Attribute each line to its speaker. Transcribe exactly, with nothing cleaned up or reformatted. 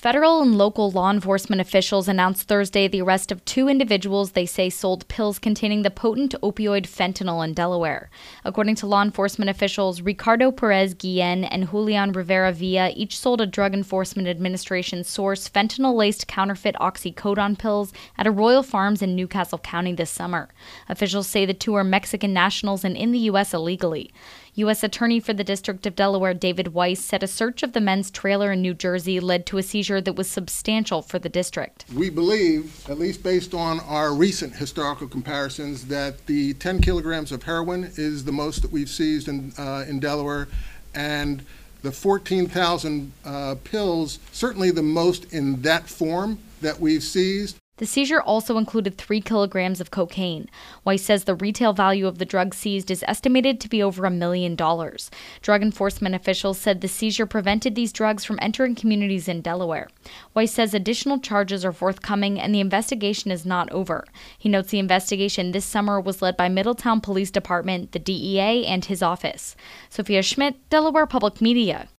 Speaker 1: Federal and local law enforcement officials announced Thursday the arrest of two individuals they say sold pills containing the potent opioid fentanyl in Delaware. According to law enforcement officials, Ricardo Perez Guillen and Julian Rivera Villa each sold a Drug Enforcement Administration source fentanyl-laced counterfeit oxycodone pills at Arroyo Farms in Newcastle County this summer. Officials say the two are Mexican nationals and in the U S illegally. U S Attorney for the District of Delaware David Weiss said a search of the men's trailer in New Jersey led to a seizure that was substantial for the district.
Speaker 2: We believe, at least based on our recent historical comparisons, that the ten kilograms of heroin is the most that we've seized in, uh, in Delaware, and the fourteen thousand uh, pills, certainly the most in that form that we've seized.
Speaker 1: The seizure also included three kilograms of cocaine. Weiss says the retail value of the drugs seized is estimated to be over a million dollars. Drug enforcement officials said the seizure prevented these drugs from entering communities in Delaware. Weiss says additional charges are forthcoming and the investigation is not over. He notes the investigation this summer was led by Middletown Police Department, the D E A, and his office. Sophia Schmidt, Delaware Public Media.